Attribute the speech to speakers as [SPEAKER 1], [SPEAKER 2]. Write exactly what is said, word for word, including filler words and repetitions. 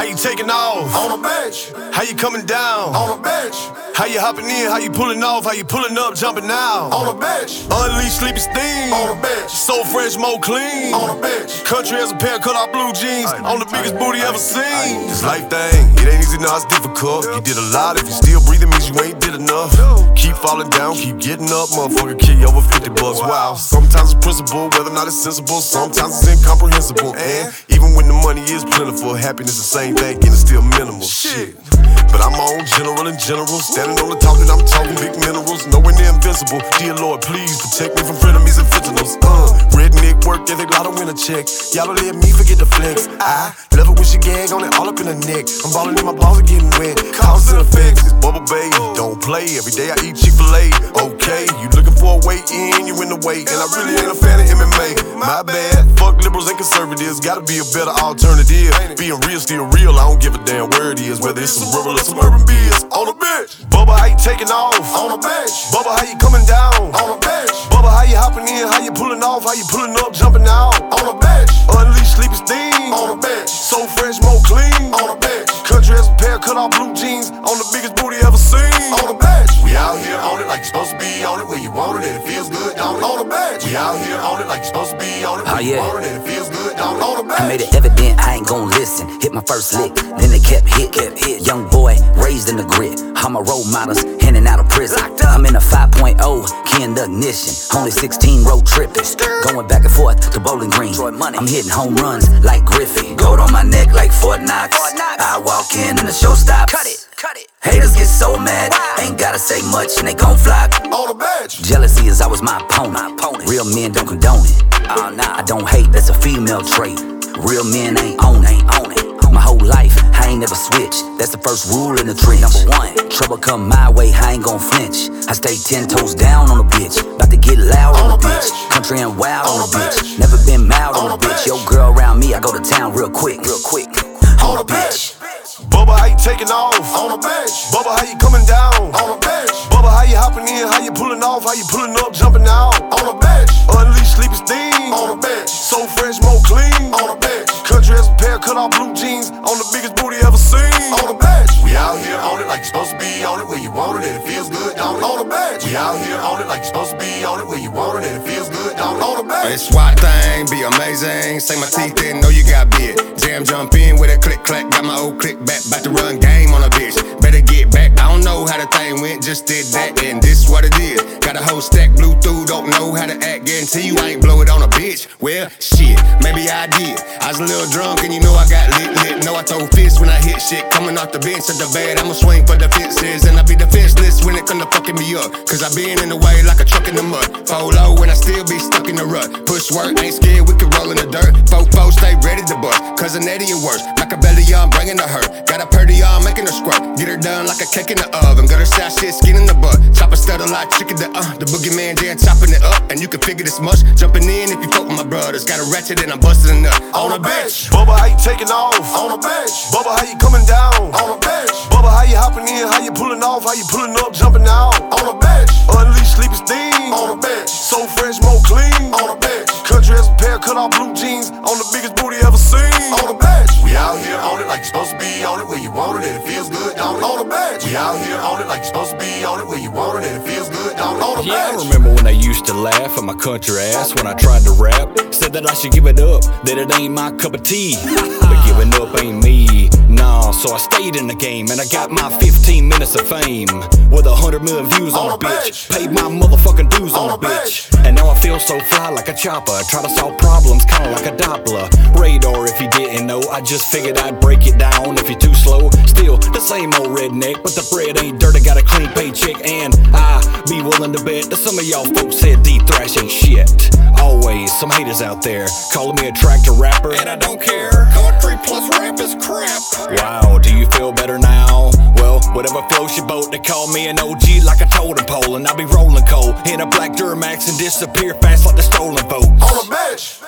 [SPEAKER 1] you taking off?
[SPEAKER 2] On the bench.
[SPEAKER 1] How you coming down?
[SPEAKER 2] On the bench.
[SPEAKER 1] How you hopping in? How you pulling off? How you pulling up, jumping out?
[SPEAKER 2] On the bench.
[SPEAKER 1] Unleash sleepy steam.
[SPEAKER 2] On the bench.
[SPEAKER 1] So fresh, more clean.
[SPEAKER 2] On the bench.
[SPEAKER 1] Country has a pair of cut off blue jeans. On the biggest booty ever seen. This life thing, it ain't easy, now it's difficult. You did a lot, if you still breathing means you ain't did enough. Keep falling down, keep getting up, motherfucker, kill you over fifty bucks. Wow, sometimes it's principle, whether or not it's sensible. Sometimes it's incomprehensible. And even when the money is plentiful, happiness the same thing, and it's still minimal. Shit. But I'm on general in general, standing on the top and I'm talking big minerals, nowhere near invincible. Dear Lord, please protect me from frenemies and fentanyls. Uh, redneck work ethic, lot of winter check. Y'all don't let me forget the flex. I love it with your gag on it, all up in the neck. I'm ballin' in my balls are getting wet. Cause and effects, it's Bubble Bay. Don't play, every day I eat Chick-fil-A. Okay, you looking for a way in, you in the way. And I really ain't a fan of M M A. My bad, fuck liberals and conservatives. Gotta be a better alternative. Being real, still real, I don't give a damn where it is. Whether it's some rural or some urban biz. On the bench. Bubba, how you taking off?
[SPEAKER 2] On the bench.
[SPEAKER 1] Bubba, how you coming down?
[SPEAKER 2] On the bench.
[SPEAKER 1] Bubba, how you hopping in? How you pulling off? How you pulling up, jumping out?
[SPEAKER 2] On the bench.
[SPEAKER 1] Unleash sleepy steam.
[SPEAKER 2] On the bench.
[SPEAKER 1] So fresh, more clean.
[SPEAKER 2] On the bench.
[SPEAKER 1] Country has a pair of cut off blue jeans. On the biggest booty ever seen.
[SPEAKER 2] On the bench. We out here on it like you're supposed to be on it. Where you want it and it feels good, don't it? On the bench. We out here on it like you're supposed to be on it. Where
[SPEAKER 3] Oh, yeah.
[SPEAKER 2] you want it and it feels good, don't it? On the bench.
[SPEAKER 3] I made it evident I ain't gon' listen. Hit my first lick, then they kept hit, kept hit. Young boy, raised in the grit. All my role models, in and out of prison. I'm in a five point oh, key in the ignition. Only sixteen road tripping. Going back and forth to Bowling Green. I'm hitting home runs like Griffey. Gold on my neck like Fort Knox. I walk in and the show stops. Cut it, cut it. Haters get so mad, ain't gotta say much and they gon' flock.
[SPEAKER 2] On the bench.
[SPEAKER 3] Jealousy is always my opponent. Real men don't condone it. Oh, nah. I don't hate, that's a female trait. Real men ain't on it, ain't on it. My whole life, I ain't never switched. That's the first rule in the trench. Number one, trouble come my way, I ain't gon' flinch. I stay ten toes down on a bitch. About to get loud on, on a bitch. bitch. Country and wild on, on a bitch. bitch. Never been mild on, on a bitch. bitch. Yo, girl around me, I go to town real quick, real quick.
[SPEAKER 2] On, on a bitch.
[SPEAKER 1] Bubba, how you taking off?
[SPEAKER 2] On the bench.
[SPEAKER 1] Bubba, how you coming down?
[SPEAKER 2] On the bench.
[SPEAKER 1] Bubba, how you hopping in? How you pulling off? How you pulling up, jumping out?
[SPEAKER 2] On the bench.
[SPEAKER 1] Unleash sleepy steam.
[SPEAKER 2] On the bench.
[SPEAKER 1] So fresh, more clean.
[SPEAKER 2] On the bench.
[SPEAKER 1] Country has a pair of cut off blue jeans. On the biggest booty ever seen.
[SPEAKER 2] On the bench. We out here on it like you're supposed to be on it. Where you want it and it feels good, don't it? On the bench. We out here on it like you're supposed to be on it. Where you want it and it feels good, don't it? On the bench.
[SPEAKER 4] It's SWAT thing, be amazing. Say my teeth didn't know you got bit. Jam jump in with a click clack. Got my old click back, bout to run game on a bitch. Better get back. I don't know how the thing went, just did that and this what it is. Got a whole stack blew through, don't know how to act. Guarantee you I ain't blow it on a bitch. Well, shit, maybe I did. I was a little drunk and you know I got lit, lit. Know I throw fists when I hit shit. Coming off the bench at the bed, I'ma swing for the fences. And I be defenseless when it come to fucking me up. Cause I been in the way like a truck in the mud. Polo when I still be stuck in the rut. Push work, ain't scared, we can roll in the dirt. Fofo, stay ready to bust. Cousin Eddie and worse. Like a belly on, bringing to her. Got a purdy on, making her squirt. Get her done like a cake in the oven. Got her side shit, skin in the butt. Chop a stud a lot, chicken the uh. The boogeyman Dan chopping it up. And you can figure this much. Jumping in if you fuck with my brothers. Got a ratchet and I'm busting a nut.
[SPEAKER 2] On the bench.
[SPEAKER 1] Bubba, how you taking off?
[SPEAKER 2] On the bench.
[SPEAKER 1] Bubba, how you coming down?
[SPEAKER 2] On the bench.
[SPEAKER 1] Bubba, how you hopping in? How you pulling off? How you pulling up, jumping out?
[SPEAKER 2] On the bench.
[SPEAKER 1] Unleash sleepy steam.
[SPEAKER 2] On the bench.
[SPEAKER 1] So fresh, more clean.
[SPEAKER 2] On the bench.
[SPEAKER 1] Country has a pair of cut off blue jeans. On the biggest booty ever seen.
[SPEAKER 2] On the bench. We out here on it like you're supposed to be on it. Where you want it and it feels good, don't it? On the bench. We out here on it like you're supposed to be on it. Where you want it and it feels good, don't it? On the
[SPEAKER 5] Yeah,
[SPEAKER 2] bench.
[SPEAKER 5] I remember when they used to laugh at my country ass when I tried to rap. Said that I should give it up, that it ain't my cup of tea. But giving up ain't me, nah. So I stayed in the game and I got my fifteen minutes of fame. With a hundred million views on,
[SPEAKER 2] On
[SPEAKER 5] a
[SPEAKER 2] the
[SPEAKER 5] bitch.
[SPEAKER 2] bench.
[SPEAKER 5] Paid my motherfucking dues on,
[SPEAKER 2] On
[SPEAKER 5] a
[SPEAKER 2] the
[SPEAKER 5] bitch. And now I feel so fly like a chopper. Try to solve problems kinda like a Doppler. Radar if you didn't know. I just figured I'd break it down if you're too slow. Still the same old redneck, but the bread ain't dirty. Got a clean paycheck and I be willing to bet that some of y'all folks said deep thrash ain't shit. Always some haters out there calling me a tractor rapper, and I don't care. Country plus rap is crap. Wow, do you feel better now? Well, whatever floats your boat. They call me an O G like a totem pole, and I be rolling coal in a black Duramax and disappear fast like the stolen vote.
[SPEAKER 2] On the bench.